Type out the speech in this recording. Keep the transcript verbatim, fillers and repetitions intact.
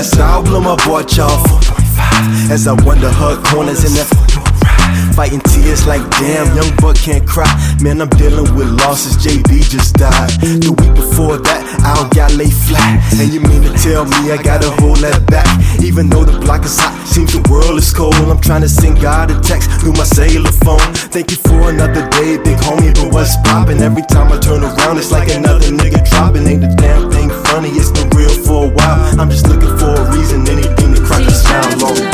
Last album I bought y'all four point five. As I wonder her corners in that fighting tears like damn, young buck can't cry. Man, I'm dealing with losses, J B just died. The week before that, Al got lay flat. And you mean to tell me I gotta hold that back? Even though the block is hot, seems the world is cold. I'm trying to send God a text through my cellular phone. Thank you for another day, big homie, but what's poppin'? Every time I turn around, it's like another nigga dropping. Ain't the damn thing funny, it's been real for a while. I'm just looking for a reason, anything to crack a smile on.